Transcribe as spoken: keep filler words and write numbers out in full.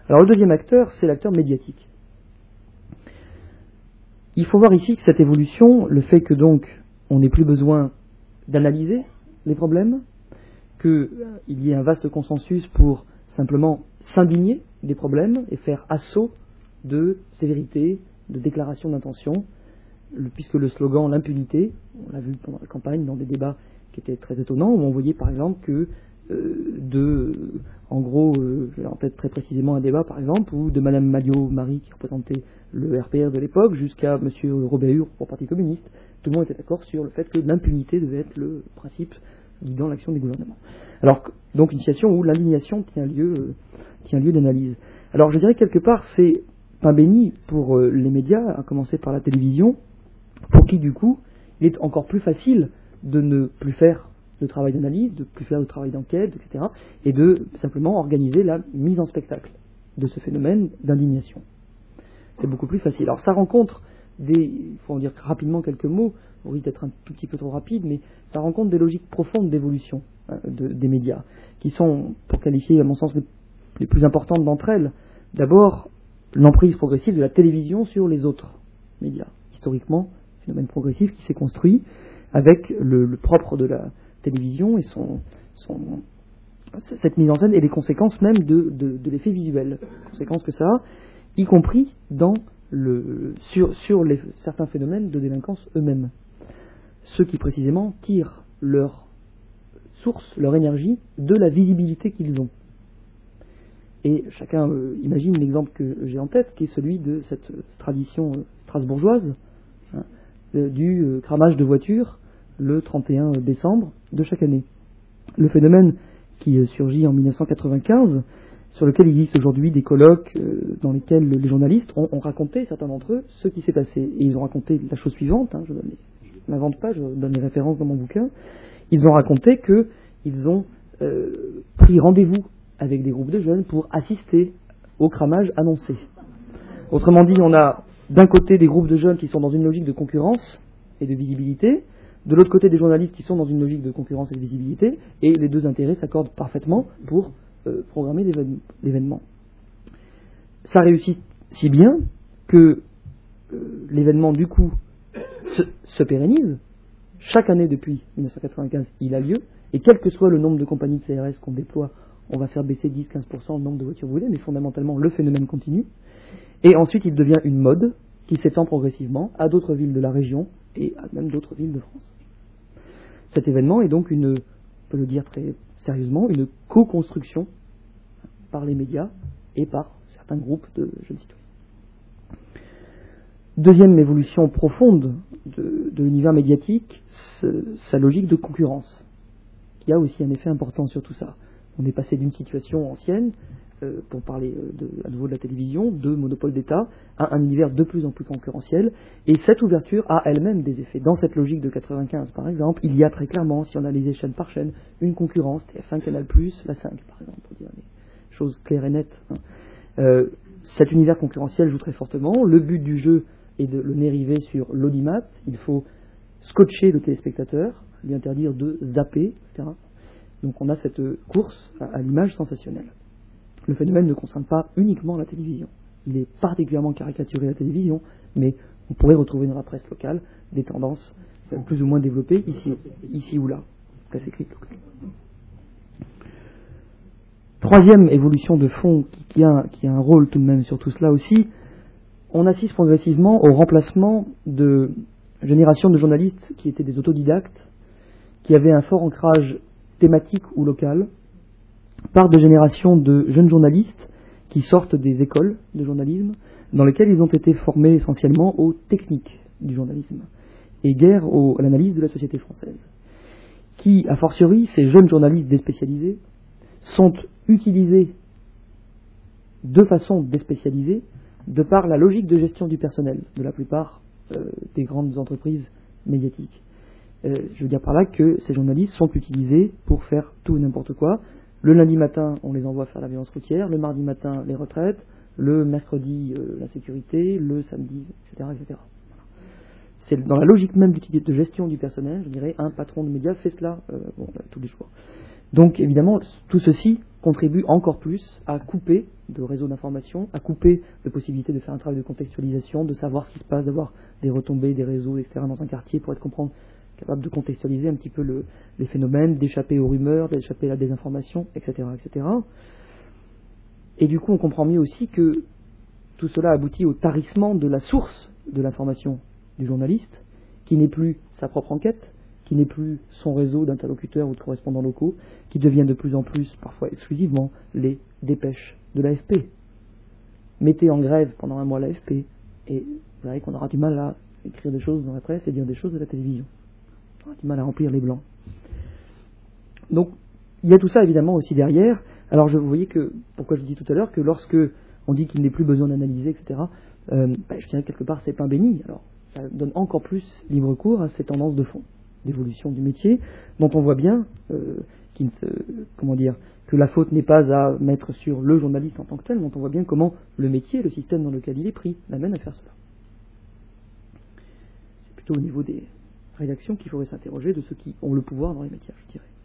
Alors le deuxième acteur, c'est l'acteur médiatique. Il faut voir ici que cette évolution, le fait que donc on n'ait plus besoin d'analyser les problèmes, qu'il y ait un vaste consensus pour simplement s'indigner des problèmes et faire assaut de sévérité, de déclaration d'intention, le, puisque le slogan l'impunité, on l'a vu pendant la campagne dans des débats qui étaient très étonnants, où on voyait par exemple que euh, de, en gros, euh, j'ai en tête très précisément un débat par exemple, où de Madame Malliot-Marie qui représentait le R P R de l'époque jusqu'à Monsieur Robert Hur au Parti communiste, tout le monde était d'accord sur le fait que l'impunité devait être le principe guidant l'action des gouvernements. Alors, donc une situation où l'indignation tient lieu, euh, tient lieu d'analyse. Alors je dirais que quelque part c'est pain béni pour euh, les médias, à commencer par la télévision, pour qui du coup il est encore plus facile de ne plus faire de travail d'analyse, de plus faire de travail d'enquête, et cetera, et de simplement organiser la mise en spectacle de ce phénomène d'indignation. C'est beaucoup plus facile. Alors ça rencontre des, il faut en dire rapidement quelques mots, on risque d'être un tout petit peu trop rapide, mais ça rencontre des logiques profondes d'évolution hein, de, des médias, qui sont, pour qualifier à mon sens les, les plus importantes d'entre elles, d'abord l'emprise progressive de la télévision sur les autres médias. Historiquement, phénomène progressif qui s'est construit avec le, le propre de la télévision et son, son, cette mise en scène et les conséquences même de, de, de l'effet visuel, conséquences que ça a, y compris dans le, sur, sur les, certains phénomènes de délinquance eux-mêmes. Ceux qui précisément tirent leur source, leur énergie de la visibilité qu'ils ont. Et chacun euh, imagine l'exemple que j'ai en tête, qui est celui de cette euh, tradition euh, strasbourgeoise hein, euh, du euh, cramage de voitures le trente et un décembre de chaque année. Le phénomène qui euh, surgit en mille neuf cent quatre-vingt-quinze, sur lequel il existe aujourd'hui des colloques euh, dans lesquels les journalistes ont, ont raconté, certains d'entre eux, ce qui s'est passé. Et ils ont raconté la chose suivante, hein, je ne m'invente pas, je donne les références dans mon bouquin. Ils ont raconté qu'ils ont euh, pris rendez-vous avec des groupes de jeunes pour assister au cramage annoncé. Autrement dit, on a d'un côté des groupes de jeunes qui sont dans une logique de concurrence et de visibilité, de l'autre côté des journalistes qui sont dans une logique de concurrence et de visibilité, et les deux intérêts s'accordent parfaitement pour euh, programmer l'événement. Ça réussit si bien que euh, l'événement du coup se, se pérennise. Chaque année depuis mille neuf cent quatre-vingt-quinze, il a lieu, et quel que soit le nombre de compagnies de C R S qu'on déploie, on va faire baisser dix à quinze pour cent le nombre de voitures brûlées, mais fondamentalement le phénomène continue. Et ensuite il devient une mode qui s'étend progressivement à d'autres villes de la région et à même d'autres villes de France. Cet événement est donc une, on peut le dire très sérieusement, une co-construction par les médias et par certains groupes de jeunes citoyens. Deuxième évolution profonde de, de l'univers médiatique, sa logique de concurrence, qui a aussi un effet important sur tout ça. On est passé d'une situation ancienne, euh, pour parler de, à nouveau de la télévision, de monopole d'État, à un univers de plus en plus concurrentiel, et cette ouverture a elle-même des effets. Dans cette logique de quatre-vingt-quinze, par exemple, il y a très clairement, si on analysait chaîne par chaîne, une concurrence, T F un, Canal plus, la cinq, par exemple, pour dire des choses claires et nettes. Hein. Euh, cet univers concurrentiel joue très fortement. Le but du jeu est de le dériver sur l'audimat. Il faut scotcher le téléspectateur, lui interdire de zapper, et cetera. Donc on a cette course à, à l'image sensationnelle. Le phénomène ne concerne pas uniquement la télévision. Il est particulièrement caricaturé à la télévision, mais on pourrait retrouver dans la presse locale des tendances euh, plus ou moins développées ici, ici ou là. Presse écrite locale. Troisième évolution de fond qui, qui, a, qui a un rôle tout de même sur tout cela aussi, on assiste progressivement au remplacement de générations de journalistes qui étaient des autodidactes, qui avaient un fort ancrage thématique ou local, par des générations de jeunes journalistes qui sortent des écoles de journalisme, dans lesquelles ils ont été formés essentiellement aux techniques du journalisme, et guère au, à l'analyse de la société française, qui, a fortiori, ces jeunes journalistes déspécialisés, sont utilisés de façon déspécialisée, de par la logique de gestion du personnel de la plupart euh, des grandes entreprises médiatiques. Euh, je veux dire par là que ces journalistes sont utilisés pour faire tout et n'importe quoi. Le lundi matin, on les envoie faire la violence routière, le mardi matin, les retraites, le mercredi, euh, la sécurité, le samedi, et cetera, et cetera. C'est dans la logique même de gestion du personnel, je dirais, un patron de médias fait cela euh, bon, tous les jours. Donc évidemment, tout ceci contribue encore plus à couper de réseaux d'information, à couper de possibilités de faire un travail de contextualisation, de savoir ce qui se passe, d'avoir des retombées, des réseaux, et cetera dans un quartier pour être comprendre, capable de contextualiser un petit peu le, les phénomènes, d'échapper aux rumeurs, d'échapper à la désinformation, et cetera, et cetera. Et du coup, on comprend mieux aussi que tout cela aboutit au tarissement de la source de l'information du journaliste, qui n'est plus sa propre enquête, qui n'est plus son réseau d'interlocuteurs ou de correspondants locaux, qui devient de plus en plus, parfois exclusivement, les dépêches de l'A F P. Mettez en grève pendant un mois l'A F P, et vous verrez qu'on aura du mal à écrire des choses dans la presse et dire des choses de la télévision. On aura du mal à remplir les blancs. Donc, il y a tout ça évidemment aussi derrière. Alors, je, vous voyez que, pourquoi je dis tout à l'heure, que lorsque on dit qu'il n'est plus besoin d'analyser, et cetera, euh, bah, je dirais que quelque part c'est pain béni. Alors, ça donne encore plus libre cours à ces tendances de fond, d'évolution du métier, dont on voit bien euh, qu'il ne se, comment dire, que la faute n'est pas à mettre sur le journaliste en tant que tel, dont on voit bien comment le métier, le système dans lequel il est pris, l'amène à faire cela. C'est plutôt au niveau des rédactions qu'il faudrait s'interroger de ceux qui ont le pouvoir dans les métiers, je dirais.